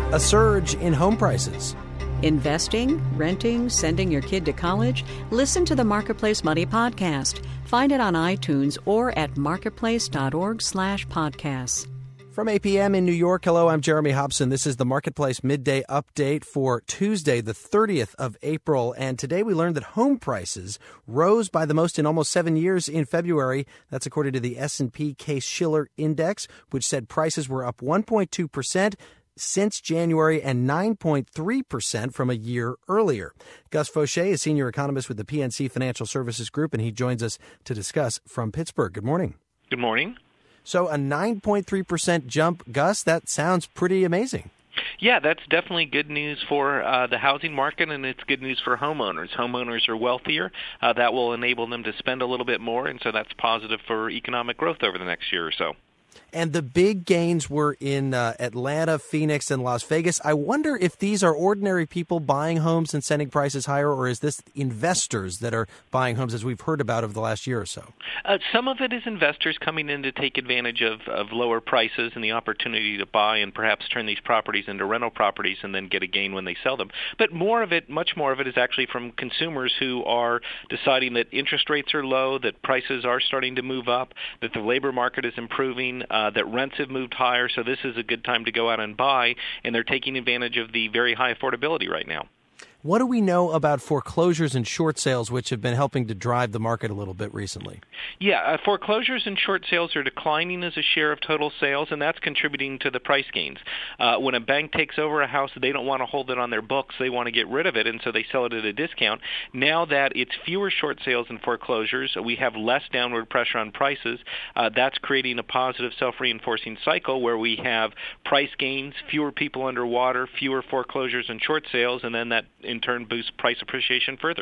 A surge in home prices. Investing, renting, sending your kid to college? Listen to the Marketplace Money Podcast. Find it on iTunes or at marketplace.org/podcasts. From 8 p.m. in New York, hello, I'm Jeremy Hobson. This is the Marketplace Midday Update for Tuesday, the 30th of April. And today we learned that home prices rose by the most in almost 7 years in February. That's according to the S&P Case-Shiller Index, which said prices were up 1.2% since January and 9.3% from a year earlier. Gus Faucher is senior economist with the PNC Financial Services Group, and he joins us to discuss from Pittsburgh. Good morning. Good morning. So a 9.3% jump, Gus, that sounds pretty amazing. Yeah, that's definitely good news for the housing market, and it's good news for homeowners. Homeowners are wealthier. That will enable them to spend a little bit more, and so that's positive for economic growth over the next year or so. And the big gains were in Atlanta, Phoenix, and Las Vegas. I wonder if these are ordinary people buying homes and sending prices higher, or is this investors that are buying homes, as we've heard about over the last year or so? Some of it is investors coming in to take advantage of lower prices and the opportunity to buy and perhaps turn these properties into rental properties and then get a gain when they sell them. But much more of it is actually from consumers who are deciding that interest rates are low, that prices are starting to move up, that the labor market is improving, that rents have moved higher, so this is a good time to go out and buy, and they're taking advantage of the very high affordability right now. What do we know about foreclosures and short sales, which have been helping to drive the market a little bit recently? Yeah, foreclosures and short sales are declining as a share of total sales, and that's contributing to the price gains. When a bank takes over a house, they don't want to hold it on their books. They want to get rid of it, and so they sell it at a discount. Now that it's fewer short sales and foreclosures, we have less downward pressure on prices. That's creating a positive self-reinforcing cycle where we have price gains, fewer people underwater, fewer foreclosures and short sales, and then that in turn boosts price appreciation further.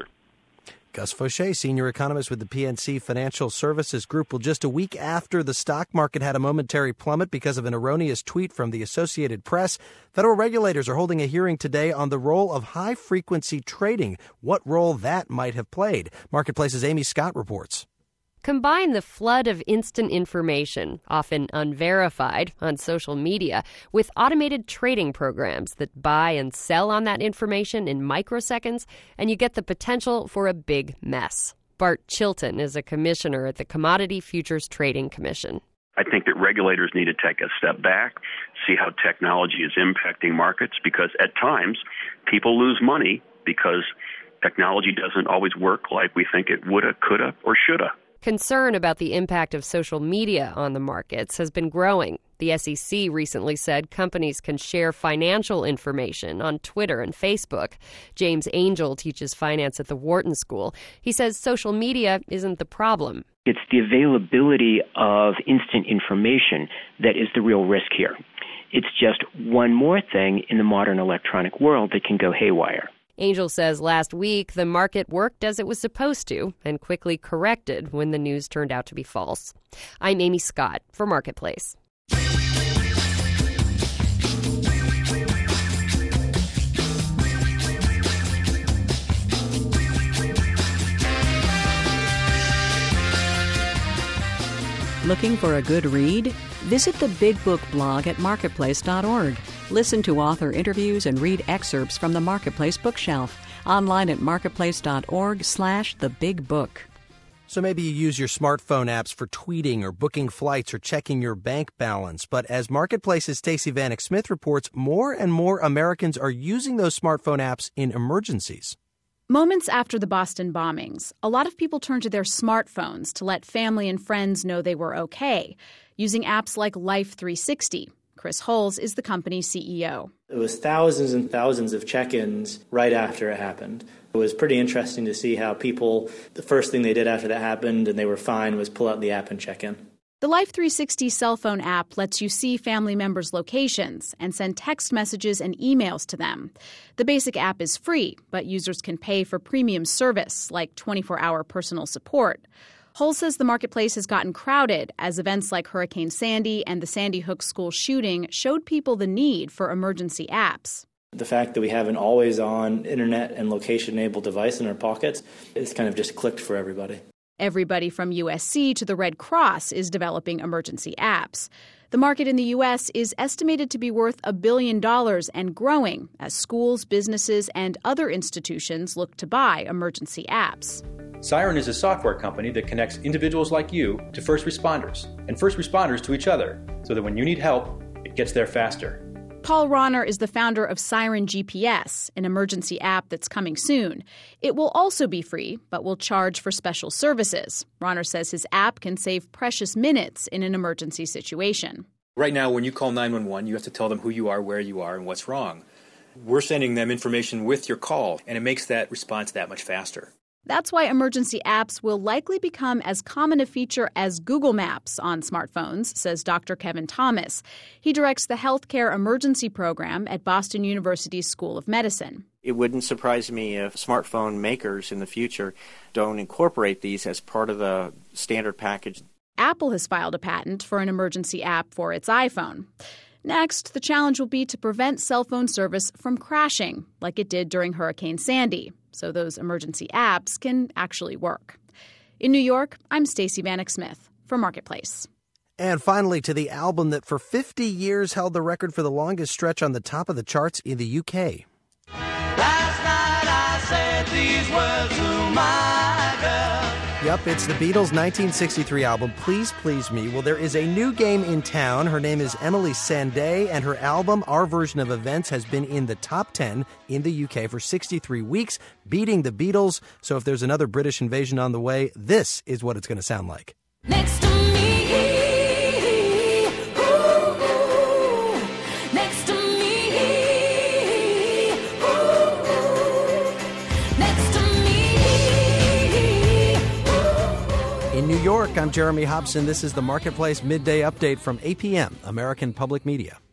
Gus Faucher, senior economist with the PNC Financial Services Group. Well, just a week after the stock market had a momentary plummet because of an erroneous tweet from the Associated Press, federal regulators are holding a hearing today on the role of high-frequency trading, what role that might have played. Marketplace's Amy Scott reports. Combine the flood of instant information, often unverified, on social media, with automated trading programs that buy and sell on that information in microseconds, and you get the potential for a big mess. Bart Chilton is a commissioner at the Commodity Futures Trading Commission. I think that regulators need to take a step back, see how technology is impacting markets, because at times people lose money because technology doesn't always work like we think it woulda, coulda, or shoulda. Concern about the impact of social media on the markets has been growing. The SEC recently said companies can share financial information on Twitter and Facebook. James Angel teaches finance at the Wharton School. He says social media isn't the problem. It's the availability of instant information that is the real risk here. It's just one more thing in the modern electronic world that can go haywire. Angel says last week the market worked as it was supposed to and quickly corrected when the news turned out to be false. I'm Amy Scott for Marketplace. Looking for a good read? Visit the Big Book blog at marketplace.org. Listen to author interviews and read excerpts from the Marketplace bookshelf. Online at marketplace.org/thebigbook. So maybe you use your smartphone apps for tweeting or booking flights or checking your bank balance. But as Marketplace's Stacey Vanek Smith reports, more and more Americans are using those smartphone apps in emergencies. Moments after the Boston bombings, a lot of people turned to their smartphones to let family and friends know they were okay, using apps like Life 360. Chris Hulls is the company's CEO. It was thousands and thousands of check-ins right after it happened. It was pretty interesting to see how people, the first thing they did after that happened and they were fine was pull out the app and check in. The Life 360 cell phone app lets you see family members' locations and send text messages and emails to them. The basic app is free, but users can pay for premium service like 24-hour personal support. Hull says the marketplace has gotten crowded as events like Hurricane Sandy and the Sandy Hook school shooting showed people the need for emergency apps. The fact that we have an always-on internet and location-enabled device in our pockets, it's kind of just clicked for everybody. Everybody from USC to the Red Cross is developing emergency apps. The market in the U.S. is estimated to be worth $1 billion and growing as schools, businesses, and other institutions look to buy emergency apps. Siren is a software company that connects individuals like you to first responders, and first responders to each other, so that when you need help, it gets there faster. Paul Rauner is the founder of Siren GPS, an emergency app that's coming soon. It will also be free, but will charge for special services. Rauner says his app can save precious minutes in an emergency situation. Right now, when you call 911, you have to tell them who you are, where you are, and what's wrong. We're sending them information with your call, and it makes that response that much faster. That's why emergency apps will likely become as common a feature as Google Maps on smartphones, says Dr. Kevin Thomas. He directs the Healthcare Emergency Program at Boston University's School of Medicine. It wouldn't surprise me if smartphone makers in the future don't incorporate these as part of the standard package. Apple has filed a patent for an emergency app for its iPhone. Next, the challenge will be to prevent cell phone service from crashing, like it did during Hurricane Sandy, so those emergency apps can actually work. In New York, I'm Stacey Vanek Smith for Marketplace. And finally, to the album that for 50 years held the record for the longest stretch on the top of the charts in the UK. Last night I said these words to my girl. Yep, it's the Beatles' 1963 album, Please Please Me. Well, there is a new game in town. Her name is Emily Sandé, and her album, Our Version of Events, has been in the top 10 in the UK for 63 weeks, beating the Beatles. So if there's another British invasion on the way, this is what it's going to sound like. Next to me, ooh, ooh. Next to me, ooh, next to me, ooh. In New York, I'm Jeremy Hobson. This is the Marketplace Midday Update from APM, American Public Media.